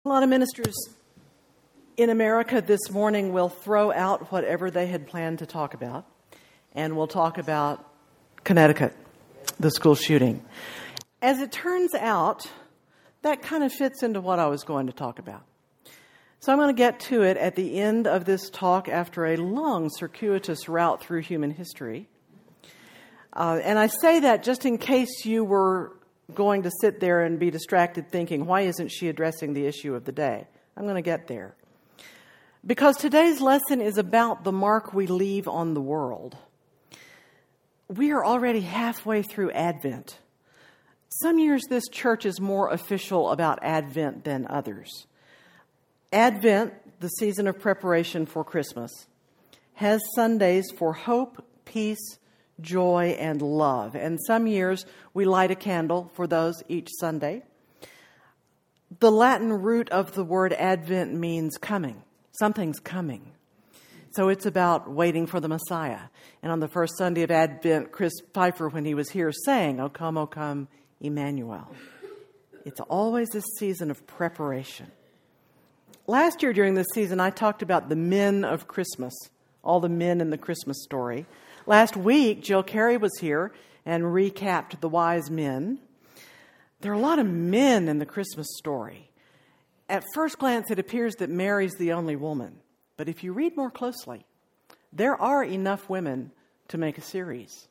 A lot of ministers in America this morning will throw out whatever they had planned to talk about, and we'll talk about Connecticut, the school shooting. As it turns out, that kind of fits into what I was going to talk about. So I'm going to get to it at the end of this talk after a long, circuitous route through human history. And I say that just in case you were going to sit there and be distracted thinking, why isn't she addressing the issue of the day? I'm going to get there. Because today's lesson is about the mark we leave on the world. We are already halfway through Advent. Some years this church is more official about Advent than others. Advent, the season of preparation for Christmas, has Sundays for hope, peace, joy, and love. And some years we light a candle for those each Sunday. The Latin root of the word Advent means coming. Something's coming. So it's about waiting for the Messiah. And on the first Sunday of Advent, Chris Pfeiffer, when he was here, sang, O come, Emmanuel. It's always a season of preparation. Last year during this season, I talked about the men of Christmas, all the men in the Christmas story. Last week, Jill Carey was here and recapped the wise men. There are a lot of men in the Christmas story. At first glance, it appears that Mary's the only woman. But if you read more closely, there are enough women to make a series.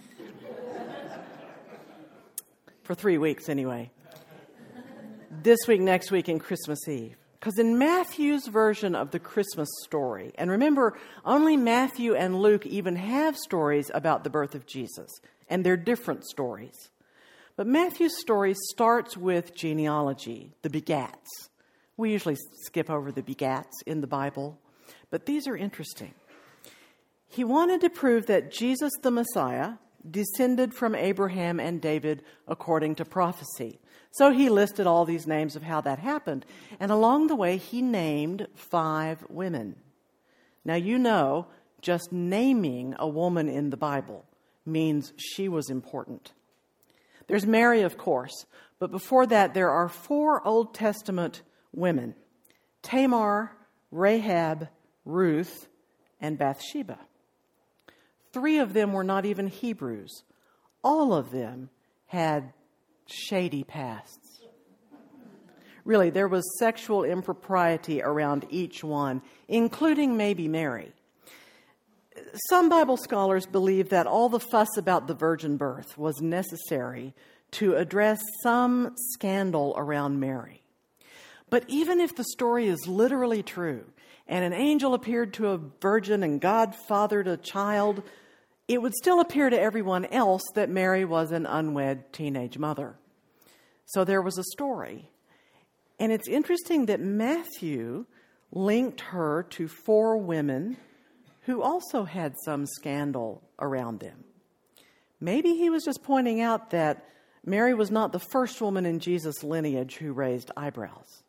For 3 weeks, anyway. This week, next week, and Christmas Eve. Because in Matthew's version of the Christmas story, and remember, only Matthew and Luke even have stories about the birth of Jesus, and they're different stories. But Matthew's story starts with genealogy, the begats. We usually skip over the begats in the Bible, but these are interesting. He wanted to prove that Jesus the Messiah descended from Abraham and David according to prophecy. So he listed all these names of how that happened. And along the way, he named 5 women. Now, you know, just naming a woman in the Bible means she was important. There's Mary, of course. But before that, there are 4 Old Testament women: Tamar, Rahab, Ruth, and Bathsheba. 3 of them were not even Hebrews. All of them had shady pasts. Really, there was sexual impropriety around each one, including maybe Mary. Some Bible scholars believe that all the fuss about the virgin birth was necessary to address some scandal around Mary. But even if the story is literally true, and an angel appeared to a virgin and God fathered a child, it would still appear to everyone else that Mary was an unwed teenage mother. So there was a story. And it's interesting that Matthew linked her to 4 women who also had some scandal around them. Maybe he was just pointing out that Mary was not the first woman in Jesus' lineage who raised eyebrows.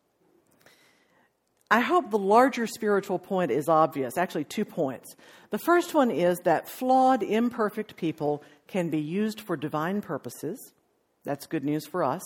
I hope the larger spiritual point is obvious. Actually, 2 points. The first one is that flawed, imperfect people can be used for divine purposes. That's good news for us.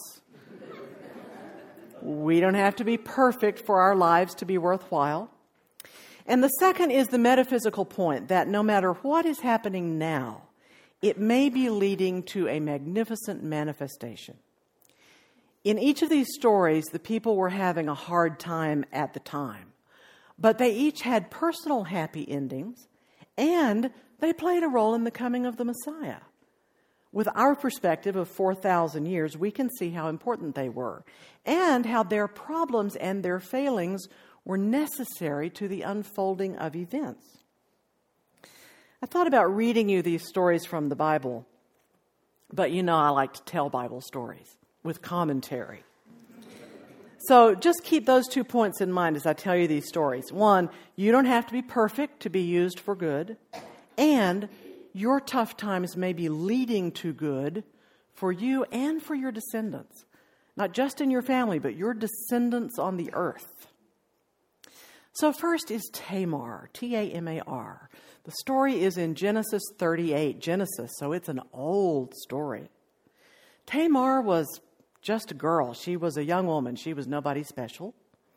We don't have to be perfect for our lives to be worthwhile. And the second is the metaphysical point that no matter what is happening now, it may be leading to a magnificent manifestation. In each of these stories, the people were having a hard time at the time, but they each had personal happy endings, and they played a role in the coming of the Messiah. With our perspective of 4,000 years, we can see how important they were, and how their problems and their failings were necessary to the unfolding of events. I thought about reading you these stories from the Bible, but you know I like to tell Bible stories with commentary. So just keep those 2 points in mind as I tell you these stories. 1, you don't have to be perfect to be used for good. And your tough times may be leading to good for you and for your descendants. Not just in your family, but your descendants on the earth. So first is Tamar, Tamar. The story is in Genesis 38. Genesis, so it's an old story. Tamar was just a girl. She was a young woman. She was nobody special.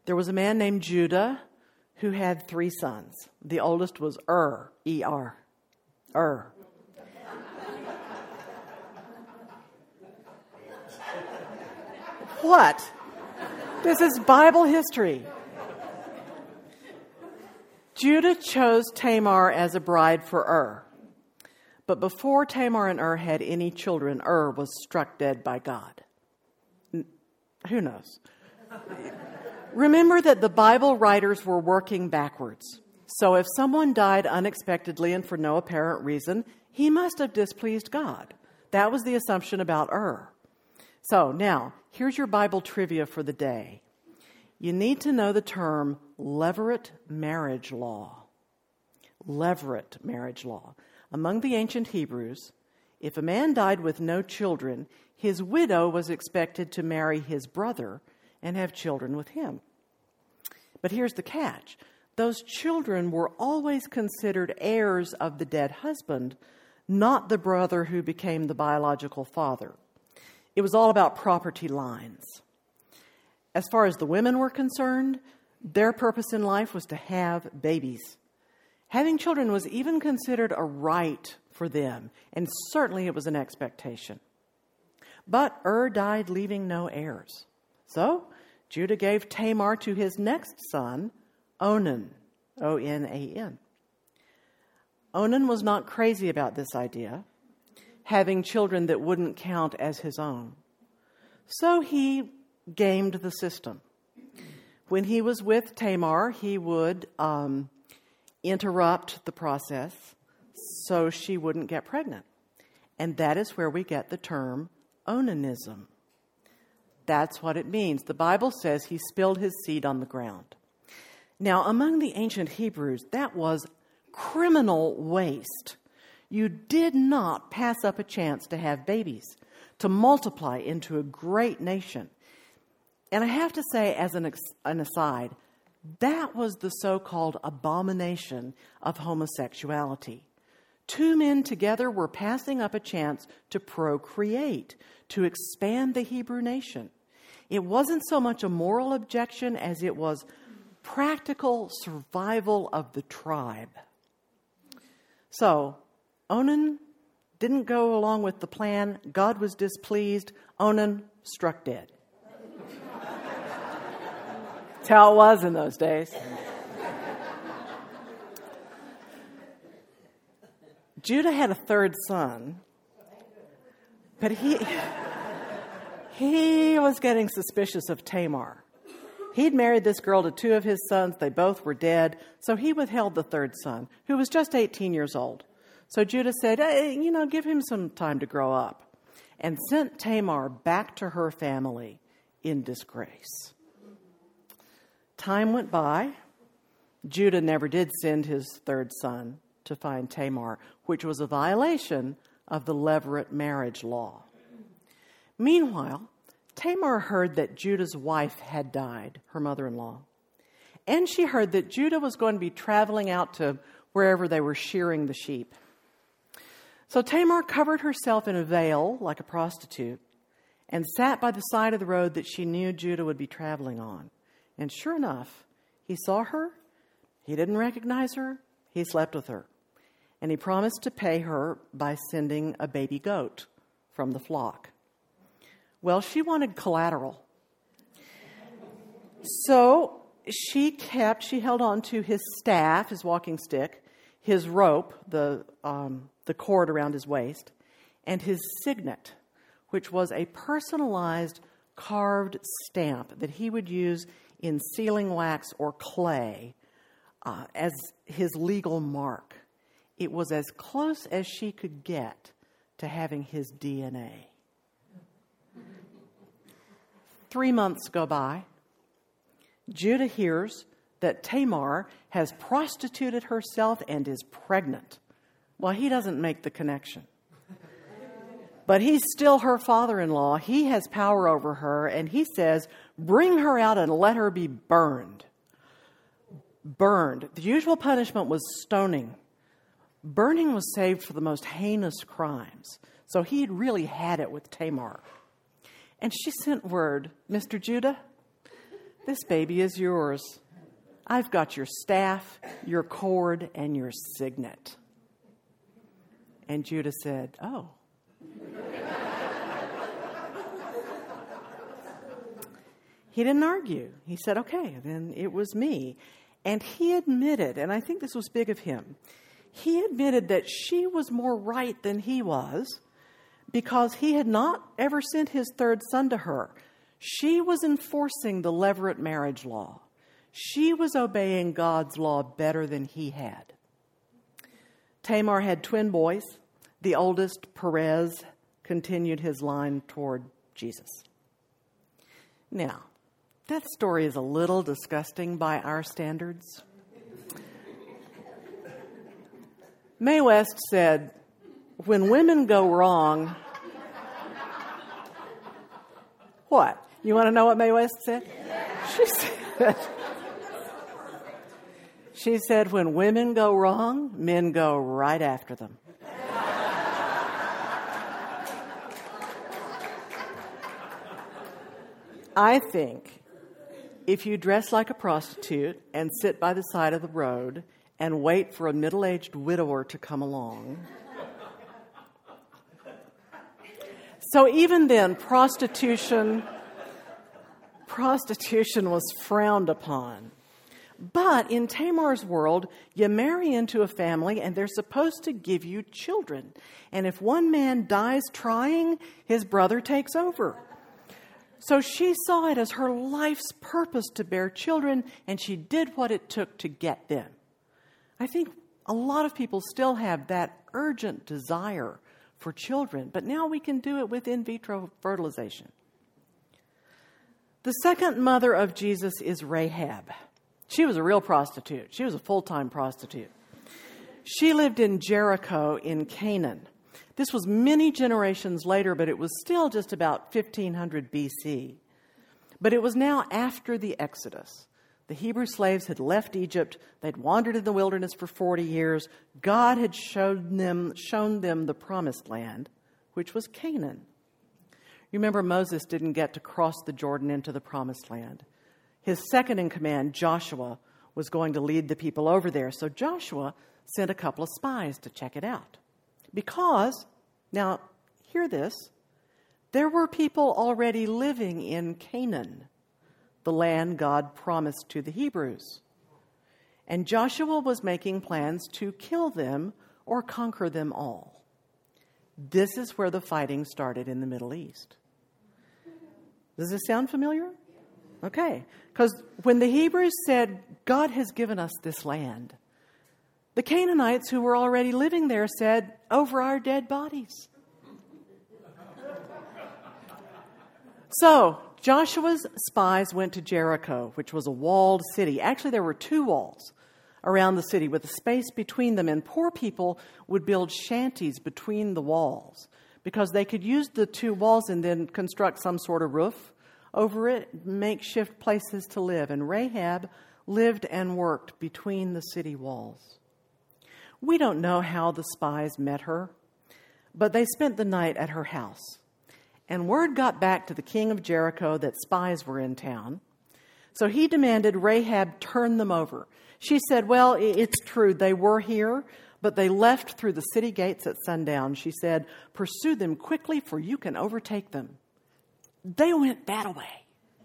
There was a man named Judah who had 3 sons. The oldest was E-R. What? This is Bible history. Judah chose Tamar as a bride for But before Tamar and had any children, was struck dead by God. Who knows? Remember that the Bible writers were working backwards. So if someone died unexpectedly and for no apparent reason, he must have displeased God. That was the assumption about So now, here's your Bible trivia for the day. You need to know the term levirate marriage law. Levirate marriage law. Among the ancient Hebrews, if a man died with no children, his widow was expected to marry his brother and have children with him. But here's the catch. Those children were always considered heirs of the dead husband, not the brother who became the biological father. It was all about property lines. As far as the women were concerned, their purpose in life was to have babies. Having children was even considered a right for them, and certainly it was an expectation. But died leaving no heirs. So Judah gave Tamar to his next son, Onan, O-N-A-N. Onan was not crazy about this idea, having children that wouldn't count as his own. So he gamed the system. When he was with Tamar, he would interrupt the process so she wouldn't get pregnant. And that is where we get the term onanism. That's what it means. The Bible says he spilled his seed on the ground. Now, among the ancient Hebrews, that was criminal waste. You did not pass up a chance to have babies, to multiply into a great nation. And I have to say, as an aside, that was the so-called abomination of homosexuality. 2 men together were passing up a chance to procreate, to expand the Hebrew nation. It wasn't so much a moral objection as it was practical survival of the tribe. So, Onan didn't go along with the plan. God was displeased. Onan struck dead. That's how it was in those days. Judah had a 3rd son, but he was getting suspicious of Tamar. He'd married this girl to 2 of his sons. They both were dead, so he withheld the 3rd son, who was just 18 years old. So Judah said, give him some time to grow up, and sent Tamar back to her family in disgrace. Time went by. Judah never did send his 3rd son to find Tamar, which was a violation of the levirate marriage law. Meanwhile, Tamar heard that Judah's wife had died, her mother-in-law. And she heard that Judah was going to be traveling out to wherever they were shearing the sheep. So Tamar covered herself in a veil like a prostitute and sat by the side of the road that she knew Judah would be traveling on. And sure enough, he saw her. He didn't recognize her. He slept with her. And he promised to pay her by sending a baby goat from the flock. Well, she wanted collateral. So she held on to his staff, his walking stick, his rope, the cord around his waist, and his signet, which was a personalized carved stamp that he would use in sealing wax or clay as his legal mark. It was as close as she could get to having his DNA. 3 months go by. Judah hears that Tamar has prostituted herself and is pregnant. Well, he doesn't make the connection. But he's still her father-in-law. He has power over her, and he says, bring her out and let her be burned. Burned. The usual punishment was stoning. Burning was saved for the most heinous crimes. So he had really had it with Tamar. And she sent word, Mr. Judah, This baby is yours. I've got your staff, your cord, and your signet. And Judah said, oh. He didn't argue. He said, okay, then it was me. And he admitted, and I think this was big of him, he admitted that she was more right than he was because he had not ever sent his third son to her. She was enforcing the levirate marriage law. She was obeying God's law better than he had. Tamar had twin boys. The oldest, Perez, continued his line toward Jesus. Now, that story is a little disgusting by our standards. Mae West said, when women go wrong... What? You want to know what Mae West said? She said, when women go wrong, men go right after them. I think if you dress like a prostitute and sit by the side of the road and wait for a middle-aged widower to come along. So even then, prostitution was frowned upon. But in Tamar's world, you marry into a family and they're supposed to give you children. And if one man dies trying, his brother takes over. So she saw it as her life's purpose to bear children, and she did what it took to get them. I think a lot of people still have that urgent desire for children, but now we can do it with in vitro fertilization. The second mother of Jesus is Rahab. She was a real prostitute. She was a full-time prostitute. She lived in Jericho in Canaan. This was many generations later, but it was still just about 1500 BC. But it was now after the Exodus. The Hebrew slaves had left Egypt. They'd wandered in the wilderness for 40 years. God had shown them the promised land, which was Canaan. You remember Moses didn't get to cross the Jordan into the promised land. His second in command, Joshua, was going to lead the people over there. So Joshua sent a couple of spies to check it out. Because, now, hear this, there were people already living in Canaan, the land God promised to the Hebrews. And Joshua was making plans to kill them or conquer them all. This is where the fighting started in the Middle East. Does this sound familiar? Okay, because when the Hebrews said, God has given us this land, the Canaanites who were already living there said, over our dead bodies. So Joshua's spies went to Jericho, which was a walled city. Actually, there were two walls around the city with a space between them, and poor people would build shanties between the walls because they could use the two walls and then construct some sort of roof over it, makeshift places to live. And Rahab lived and worked between the city walls. We don't know how the spies met her, but they spent the night at her house. And word got back to the king of Jericho that spies were in town. So he demanded Rahab turn them over. She said, well, it's true, they were here, but they left through the city gates at sundown. She said, pursue them quickly, for you can overtake them. They went that way.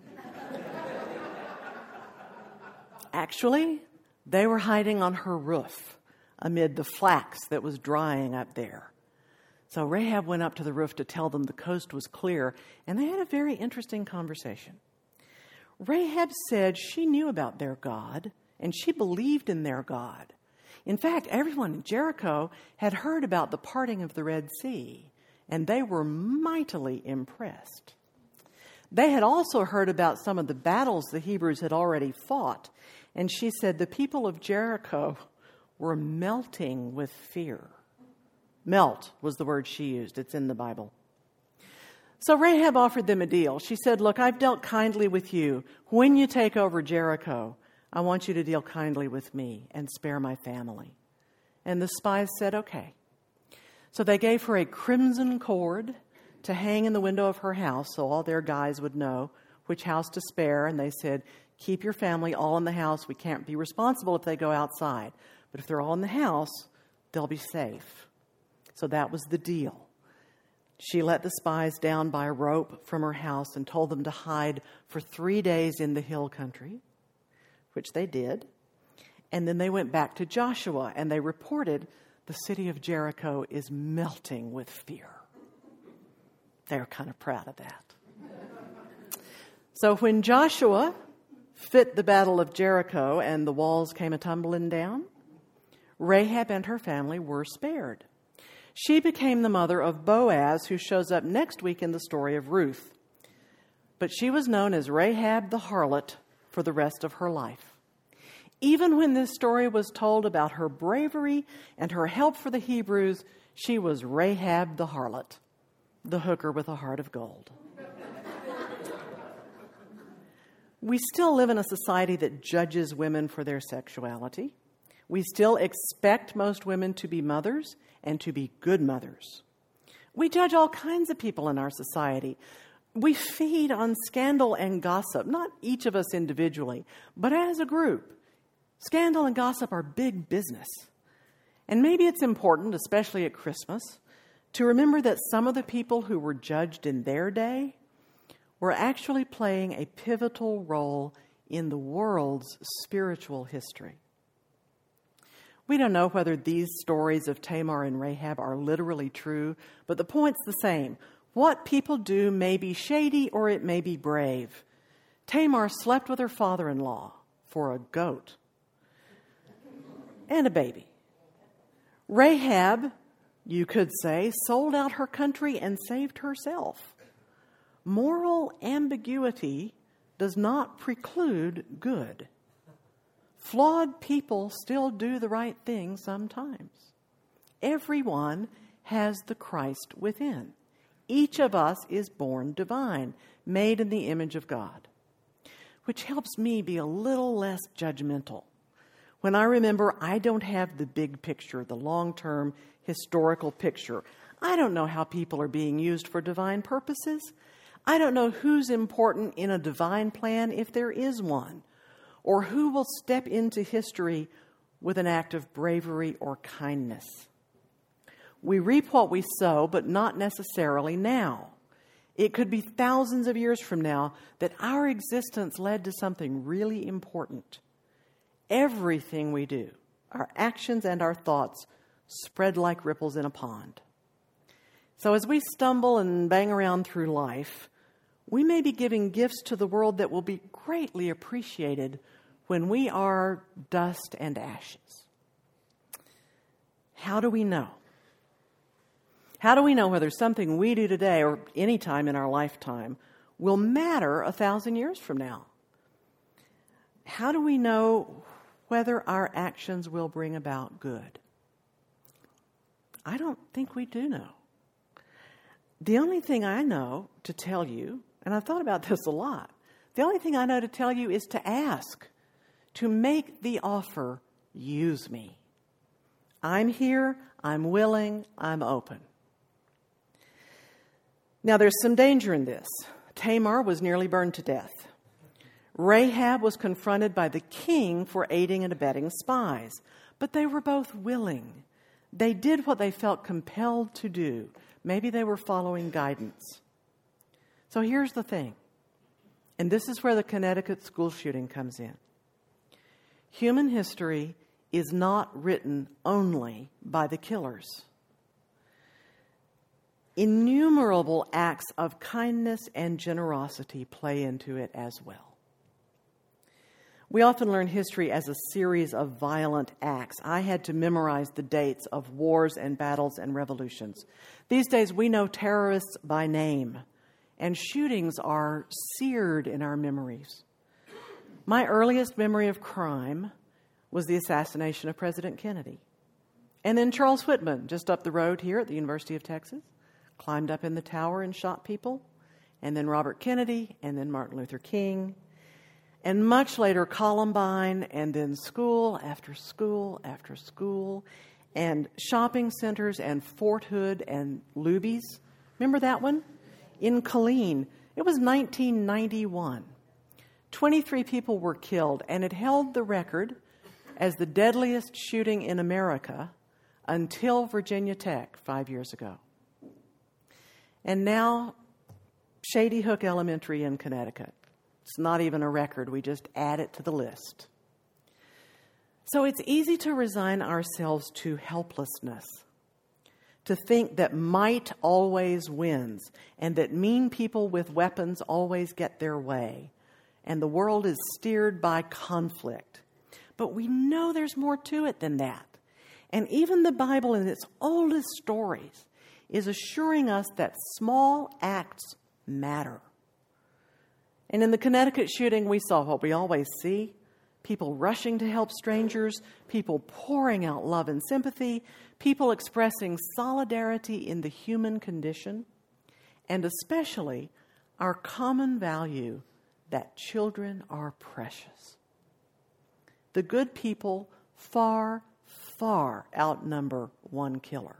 Actually, they were hiding on her roof amid the flax that was drying up there. So Rahab went up to the roof to tell them the coast was clear, and they had a very interesting conversation. Rahab said she knew about their God, and she believed in their God. In fact, everyone in Jericho had heard about the parting of the Red Sea, and they were mightily impressed. They had also heard about some of the battles the Hebrews had already fought, and she said the people of Jericho were melting with fear. Melt was the word she used. It's in the Bible. So Rahab offered them a deal. She said, look, I've dealt kindly with you. When you take over Jericho, I want you to deal kindly with me and spare my family. And the spies said, okay. So they gave her a crimson cord to hang in the window of her house so all their guys would know which house to spare. And they said, Keep your family all in the house. We can't be responsible if they go outside. But if they're all in the house, they'll be safe. So that was the deal. She let the spies down by a rope from her house and told them to hide for 3 days in the hill country, which they did. And then they went back to Joshua and they reported the city of Jericho is melting with fear. They're kind of proud of that. So when Joshua fit the battle of Jericho and the walls came a-tumbling down, Rahab and her family were spared. She became the mother of Boaz, who shows up next week in the story of Ruth. But she was known as Rahab the harlot for the rest of her life. Even when this story was told about her bravery and her help for the Hebrews, she was Rahab the harlot, the hooker with a heart of gold. We still live in a society that judges women for their sexuality. We still expect most women to be mothers and to be good mothers. We judge all kinds of people in our society. We feed on scandal and gossip, not each of us individually, but as a group. Scandal and gossip are big business. And maybe it's important, especially at Christmas, to remember that some of the people who were judged in their day were actually playing a pivotal role in the world's spiritual history. We don't know whether these stories of Tamar and Rahab are literally true, but the point's the same. What people do may be shady or it may be brave. Tamar slept with her father-in-law for a goat and a baby. Rahab, you could say, sold out her country and saved herself. Moral ambiguity does not preclude good. Flawed people still do the right thing sometimes. Everyone has the Christ within. Each of us is born divine, made in the image of God, which helps me be a little less judgmental. When I remember I don't have the big picture, the long-term historical picture. I don't know how people are being used for divine purposes. I don't know who's important in a divine plan, if there is one, or who will step into history with an act of bravery or kindness. We reap what we sow, but not necessarily now. It could be thousands of years from now that our existence led to something really important. Everything we do, our actions and our thoughts, spread like ripples in a pond. So as we stumble and bang around through life, we may be giving gifts to the world that will be greatly appreciated when we are dust and ashes. How do we know? How do we know whether something we do today or any time in our lifetime will matter 1,000 years from now? How do we know whether our actions will bring about good? I don't think we do know. The only thing I know to tell you, and I've thought about this a lot, the only thing I know to tell you is to ask, to make the offer, use me. I'm here, I'm willing, I'm open. Now there's some danger in this. Tamar was nearly burned to death. Rahab was confronted by the king for aiding and abetting spies, but they were both willing. They did what they felt compelled to do. Maybe they were following guidance. So here's the thing, and this is where the Connecticut school shooting comes in. Human history is not written only by the killers. Innumerable acts of kindness and generosity play into it as well. We often learn history as a series of violent acts. I had to memorize the dates of wars and battles and revolutions. These days we know terrorists by name, and shootings are seared in our memories. My earliest memory of crime was the assassination of President Kennedy. And then Charles Whitman, just up the road here at the University of Texas, climbed up in the tower and shot people. And then Robert Kennedy, and then Martin Luther King. And much later, Columbine, and then school after school after school, and shopping centers, and Fort Hood, and Luby's. Remember that one? In Killeen. It was 1991. 23 people were killed, and it held the record as the deadliest shooting in America until Virginia Tech 5 years ago. And now, Shady Hook Elementary in Connecticut. It's not even a record. We just add it to the list. So it's easy to resign ourselves to helplessness, to think that might always wins, and that mean people with weapons always get their way, and the world is steered by conflict. But we know there's more to it than that. And even the Bible in its oldest stories is assuring us that small acts matter. And in the Connecticut shooting, we saw what we always see: people rushing to help strangers, people pouring out love and sympathy, people expressing solidarity in the human condition, and especially our common value that children are precious. The good people far, far outnumber one killer.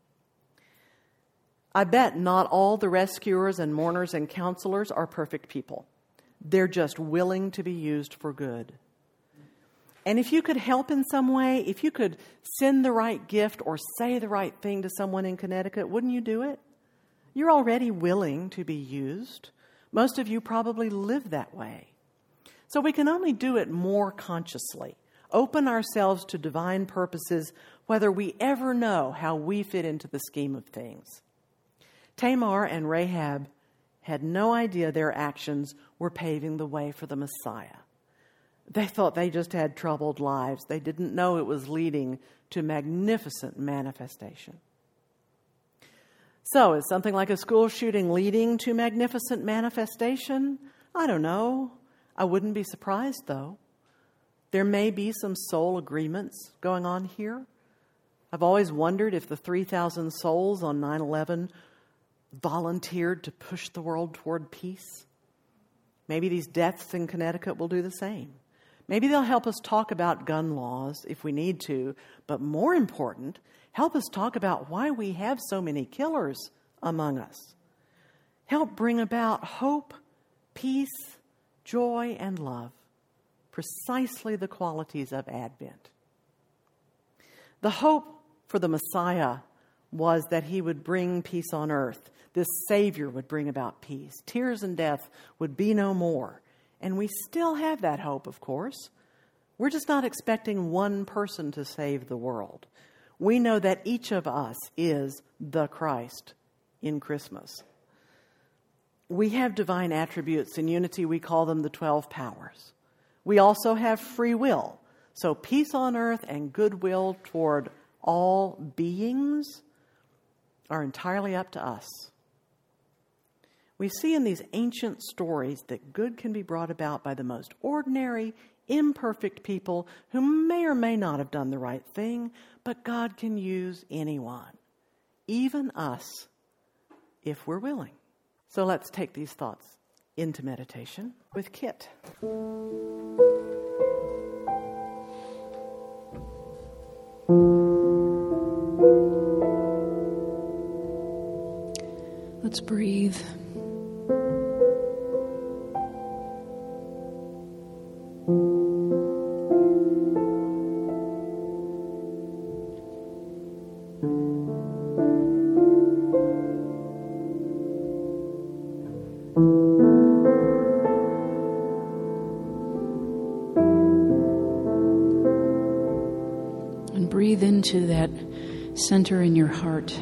I bet not all the rescuers and mourners and counselors are perfect people. They're just willing to be used for good. And if you could help in some way, if you could send the right gift or say the right thing to someone in Connecticut, wouldn't you do it? You're already willing to be used. Most of you probably live that way. So we can only do it more consciously, open ourselves to divine purposes, whether we ever know how we fit into the scheme of things. Tamar and Rahab had no idea their actions were paving the way for the Messiah. They thought they just had troubled lives. They didn't know it was leading to magnificent manifestation. So, is something like a school shooting leading to magnificent manifestation? I don't know. I wouldn't be surprised, though. There may be some soul agreements going on here. I've always wondered if the 3,000 souls on 9/11 volunteered to push the world toward peace. Maybe these deaths in Connecticut will do the same. Maybe they'll help us talk about gun laws if we need to, but more important, help us talk about why we have so many killers among us. Help bring about hope, peace, joy, and love, precisely the qualities of Advent. The hope for the Messiah was that he would bring peace on earth. This Savior would bring about peace. Tears and death would be no more. And we still have that hope, of course. We're just not expecting one person to save the world. We know that each of us is the Christ in Christmas. We have divine attributes. In Unity, we call them the 12 powers. We also have free will. So peace on earth and goodwill toward all beings are entirely up to us. We see in these ancient stories that good can be brought about by the most ordinary, imperfect people who may or may not have done the right thing, but God can use anyone, even us, if we're willing. So let's take these thoughts into meditation with Kit. Let's breathe. And breathe into that center in your heart.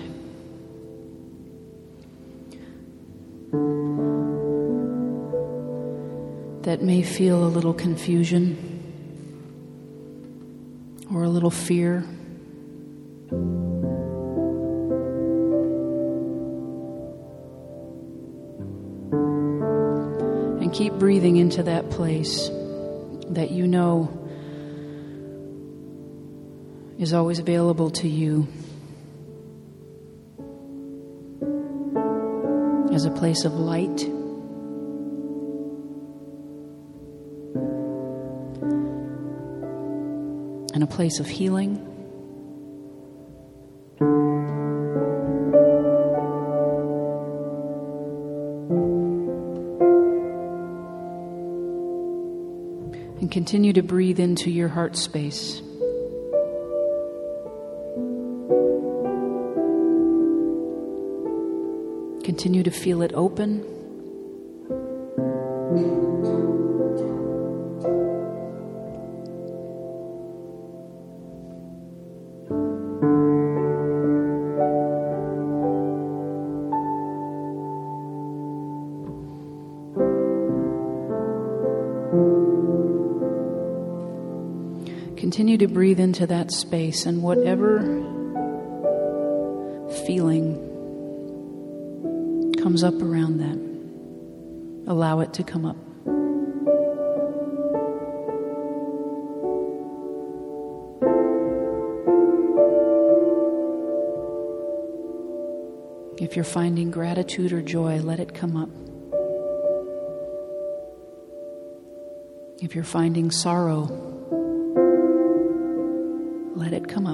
That may feel a little confusion or a little fear. And keep breathing into that place that you know is always available to you as a place of light, and a place of healing. continue to breathe into your heart space. Continue to feel it open. Continue to breathe into that space, and whatever feeling comes up around that, allow it to come up. If you're finding gratitude or joy, let it come up. If you're finding sorrow, let it come up.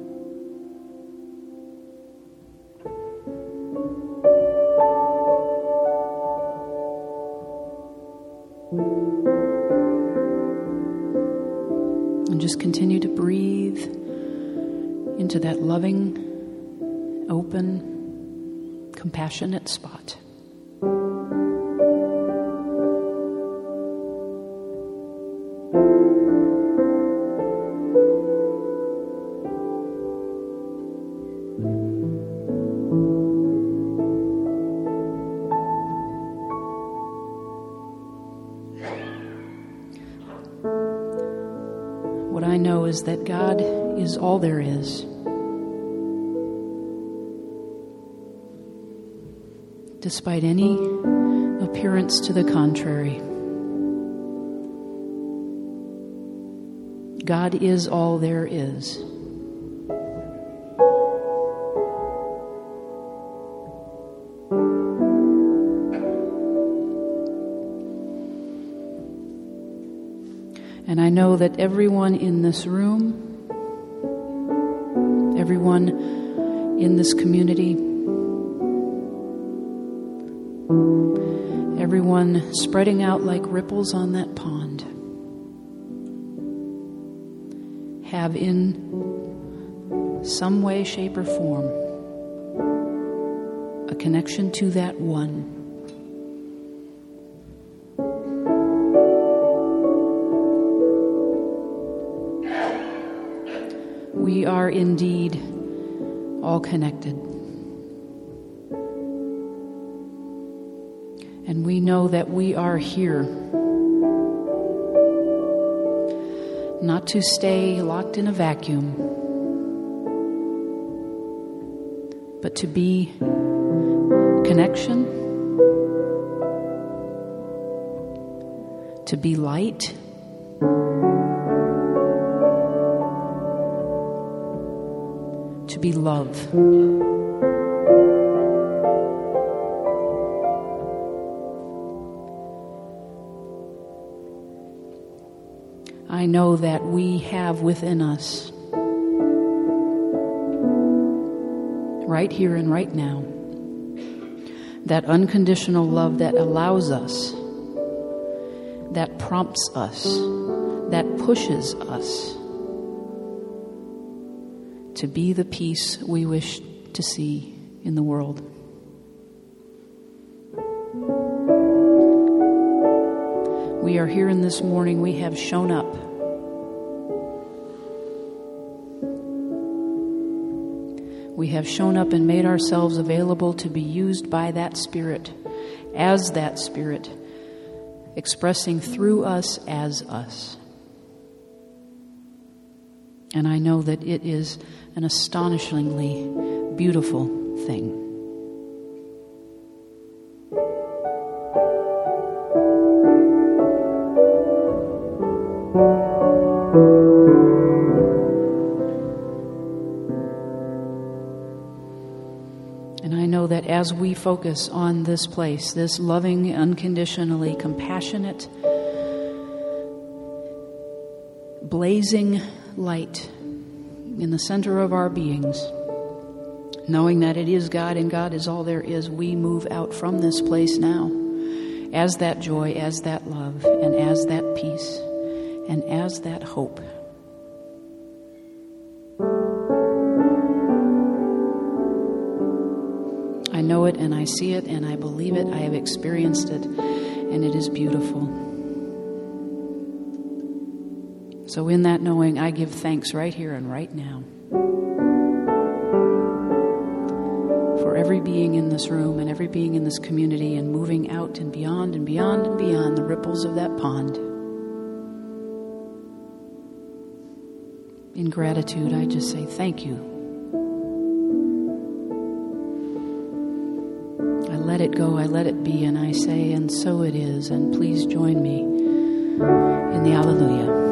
And just continue to breathe into that loving, open, compassionate spot. What I know is that God is all there is. Despite any appearance to the contrary, God is all there is. And I know that everyone in this room, everyone in this community, everyone spreading out like ripples on that pond, have in some way, shape, or form a connection to that one. We are indeed all connected. And we know that we are here not to stay locked in a vacuum, but to be connection, to be light, to be love. I know that we have within us, right here and right now, that unconditional love that allows us, that prompts us, that pushes us to be the peace we wish to see in the world. We are here in this morning. We have shown up. We have shown up and made ourselves available to be used by that Spirit, as that Spirit, expressing through us as us. And I know that it is an astonishingly beautiful thing. And I know that as we focus on this place, this loving, unconditionally compassionate, blazing light in the center of our beings, knowing that it is God and God is all there is, we move out from this place now as that joy, as that love, and as that peace, and as that hope. I know it and I see it and I believe it. I have experienced it and it is beautiful. So in that knowing, I give thanks right here and right now for every being in this room and every being in this community, and moving out and beyond and beyond and beyond the ripples of that pond. In gratitude, I just say thank you. I let it go, I let it be, and I say, and so it is, and please join me in the Alleluia.